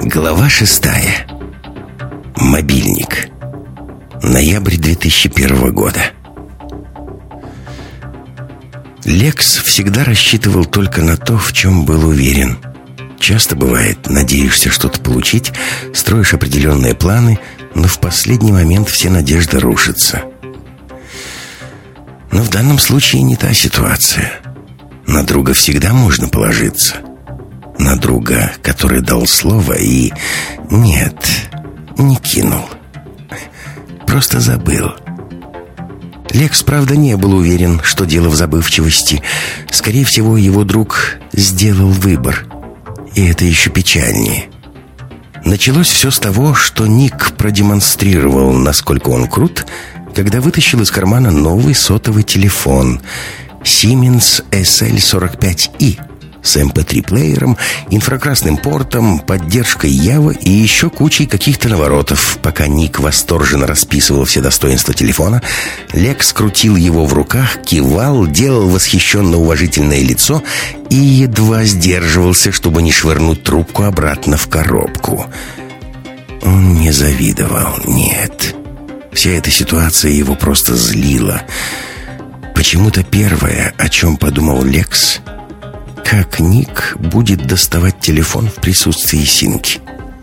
Глава 6. Мобильник. Ноябрь 2001 года. Лекс всегда рассчитывал только на то, в чем был уверен. Часто бывает, надеешься что-то получить, строишь определенные планы, но в последний момент все надежды рушатся. Но в данном случае не та ситуация. На друга всегда можно положиться. На друга, который дал слово и... Нет, не кинул. Просто забыл. Лекс, правда, не был уверен, что дело в забывчивости. Скорее всего, его друг сделал выбор. И это еще печальнее. Началось все с того, что Ник продемонстрировал, насколько он крут, когда вытащил из кармана новый сотовый телефон Siemens SL45i с MP3-плеером, инфракрасным портом, поддержкой Java и еще кучей каких-то наворотов. Пока Ник восторженно расписывал все достоинства телефона, Лекс крутил его в руках, кивал, делал восхищенно-уважительное лицо и едва сдерживался, чтобы не швырнуть трубку обратно в коробку. Он не завидовал, нет. Вся эта ситуация его просто злила. Почему-то первое, о чем подумал Лекс, как Ник будет доставать телефон в присутствии Синки.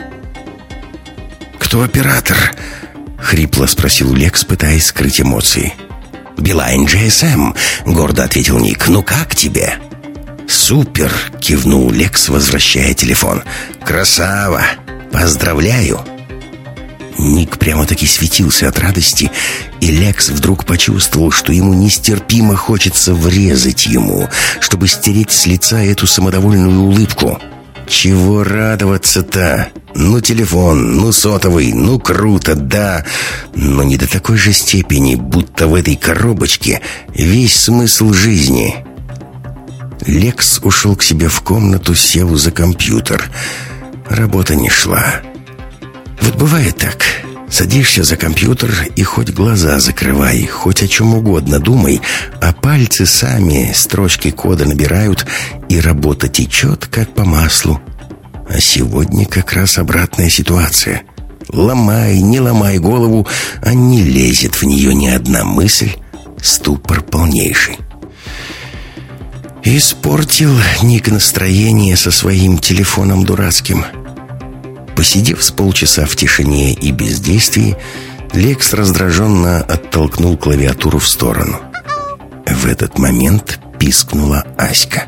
«Кто оператор?» — хрипло спросил Лекс, пытаясь скрыть эмоции. «Билайн GSM», — гордо ответил Ник. «Ну как тебе?» «Супер!» — кивнул Лекс, возвращая телефон. «Красава! Поздравляю!» Ник прямо-таки светился от радости, и Лекс вдруг почувствовал, что ему нестерпимо хочется врезать ему, чтобы стереть с лица эту самодовольную улыбку. Чего радоваться-то? Ну, телефон, ну, сотовый, ну, круто, да, но не до такой же степени, будто в этой коробочке весь смысл жизни. Лекс ушел к себе в комнату, сел за компьютер. Работа не шла. Вот бывает так. Садишься за компьютер и хоть глаза закрывай, хоть о чем угодно думай, а пальцы сами строчки кода набирают, и работа течет, как по маслу. А сегодня как раз обратная ситуация. Ломай, не ломай голову, а не лезет в нее ни одна мысль. Ступор полнейший. Испортил Ник настроение со своим телефоном дурацким. Посидев с полчаса в тишине и бездействии, Лекс раздраженно оттолкнул клавиатуру в сторону. В этот момент пискнула Аська.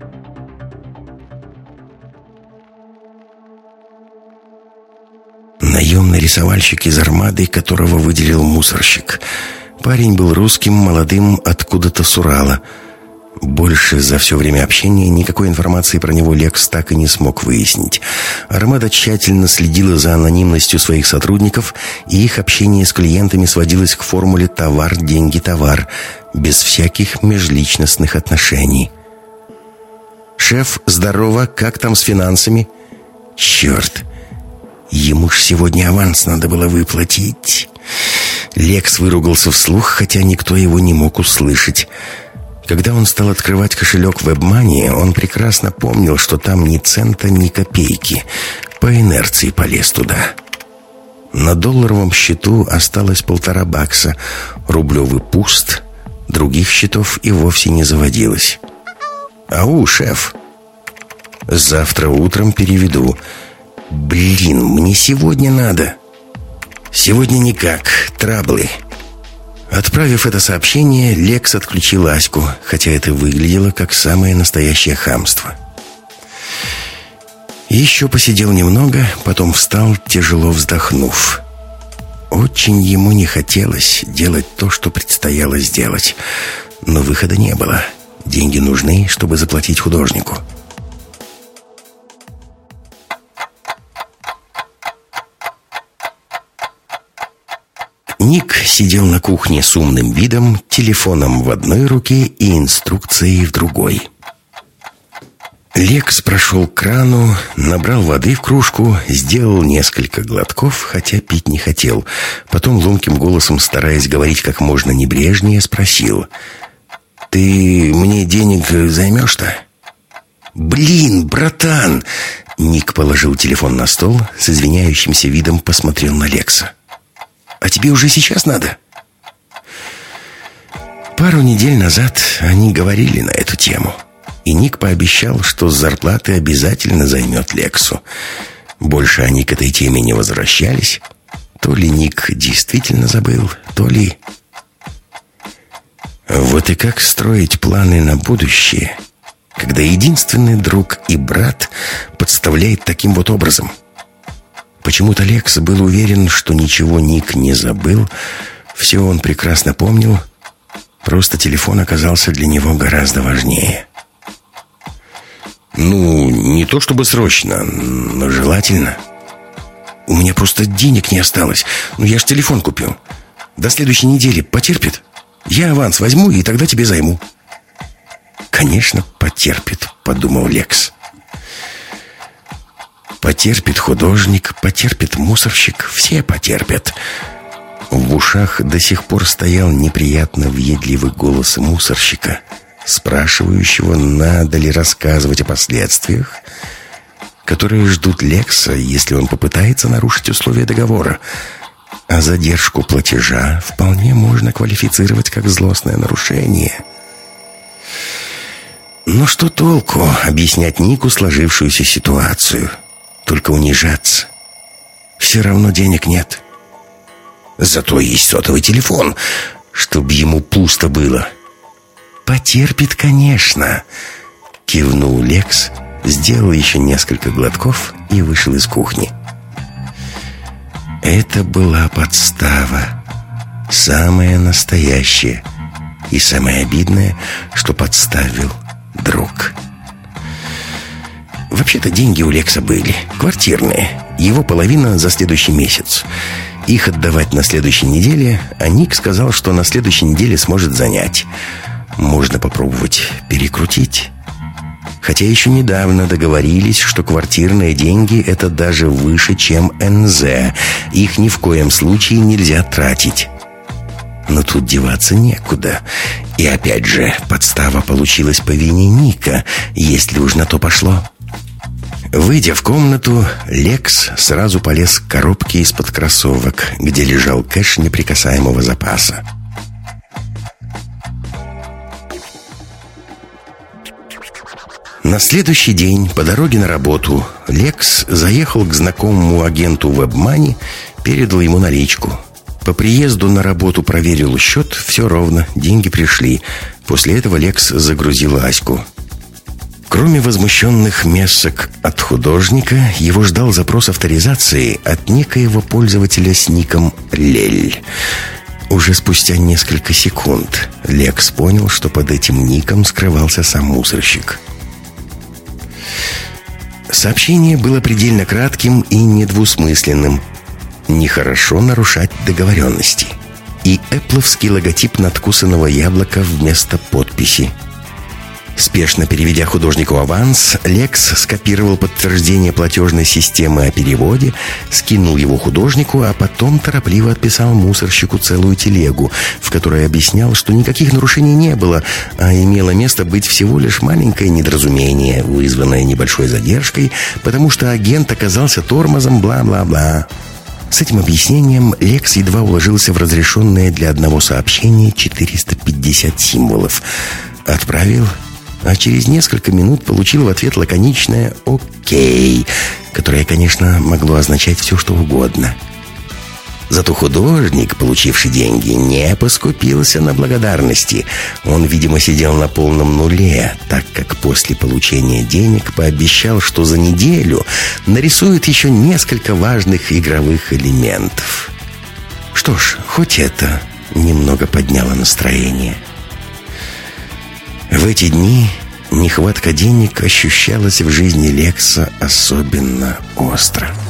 Наемный рисовальщик из Армады, которого выделил мусорщик. Парень был русским, молодым, откуда-то с Урала. Больше за все время общения никакой информации про него Лекс так и не смог выяснить. Армада тщательно следила за анонимностью своих сотрудников, и их общение с клиентами сводилось к формуле «товар, деньги, товар», без всяких межличностных отношений. «Шеф, здорово, как там с финансами?» «Черт, ему ж сегодня аванс надо было выплатить». Лекс выругался вслух, хотя никто его не мог услышать. Когда он стал открывать кошелек WebMoney, он прекрасно помнил, что там ни цента, ни копейки. По инерции полез туда. На долларовом счету осталось $1,5. Рублевый пуст. Других счетов и вовсе не заводилось. «Ау, шеф!» «Завтра утром переведу». «Блин, мне сегодня надо». «Сегодня никак. Траблы». Отправив это сообщение, Лекс отключил Аську, хотя это выглядело как самое настоящее хамство. Еще посидел немного, потом встал, тяжело вздохнув. Очень ему не хотелось делать то, что предстояло сделать. Но выхода не было. Деньги нужны, чтобы заплатить художнику. Ник сидел на кухне с умным видом, телефоном в одной руке и инструкцией в другой. Лекс прошел к крану, набрал воды в кружку, сделал несколько глотков, хотя пить не хотел. Потом ломким голосом, стараясь говорить как можно небрежнее, спросил: «Ты мне денег займешь-то?» «Блин, братан, Ник положил телефон на стол, с извиняющимся видом посмотрел на Лекса. «А тебе уже сейчас надо?» Пару недель назад они говорили на эту тему, и Ник пообещал, что с зарплаты обязательно займет Лексу. Больше они к этой теме не возвращались. То ли Ник действительно забыл, то ли... Вот и как строить планы на будущее, когда единственный друг и брат подставляет таким вот образом? Почему-то Лекс был уверен, что ничего Ник не забыл, все он прекрасно помнил, просто телефон оказался для него гораздо важнее. «Ну, не то чтобы срочно, но желательно. У меня просто денег не осталось. Ну, я ж телефон купил. До следующей недели потерпит? Я аванс возьму и тогда тебе займу». «Конечно, потерпит», — подумал Лекс. Потерпит художник, потерпит мусорщик, все потерпят. В ушах до сих пор стоял неприятно въедливый голос мусорщика, спрашивающего, надо ли рассказывать о последствиях, которые ждут Лекса, если он попытается нарушить условия договора. А задержку платежа вполне можно квалифицировать как злостное нарушение. Но что толку объяснять Нику сложившуюся ситуацию? Только унижаться. Все равно денег нет. Зато есть сотовый телефон, чтобы ему пусто было. «Потерпит, конечно», — кивнул Лекс, сделал еще несколько глотков и вышел из кухни. Это была подстава. Самая настоящая. И самое обидное, что подставил друг. Вообще-то деньги у Лекса были квартирные. Его половина за следующий месяц. Их отдавать на следующей неделе, а Ник сказал, что на следующей неделе сможет занять. Можно попробовать перекрутить. Хотя еще недавно договорились, что квартирные деньги — это даже выше, чем НЗ. Их ни в коем случае нельзя тратить. Но тут деваться некуда. И опять же, подстава получилась по вине Ника, если уж на то пошло. Выйдя в комнату, Лекс сразу полез к коробке из-под кроссовок, где лежал кэш неприкасаемого запаса. На следующий день по дороге на работу Лекс заехал к знакомому агенту в WebMoney, передал ему наличку. По приезду на работу проверил счет, все ровно, деньги пришли. После этого Лекс загрузил Аську. Кроме возмущенных месок от художника, его ждал запрос авторизации от некоего пользователя с ником Лель. Уже спустя несколько секунд Лекс понял, что под этим ником скрывался сам мусорщик. Сообщение было предельно кратким и недвусмысленным. Нехорошо нарушать договоренности. И эппловский логотип надкусанного яблока вместо подписи. Спешно переведя художнику аванс, Лекс скопировал подтверждение платежной системы о переводе, скинул его художнику, а потом торопливо отписал мусорщику целую телегу, в которой объяснял, что никаких нарушений не было, а имело место быть всего лишь маленькое недоразумение, вызванное небольшой задержкой, потому что агент оказался тормозом, бла-бла-бла. С этим объяснением Лекс едва уложился в разрешенное для одного сообщения 450 символов. Отправил, а через несколько минут получил в ответ лаконичное «Окей», которое, конечно, могло означать все, что угодно. Зато художник, получивший деньги, не поскупился на благодарности. Он, видимо, сидел на полном нуле, так как после получения денег пообещал, что за неделю нарисует еще несколько важных игровых элементов. Что ж, хоть это немного подняло настроение. В эти дни нехватка денег ощущалась в жизни Лекса особенно остро.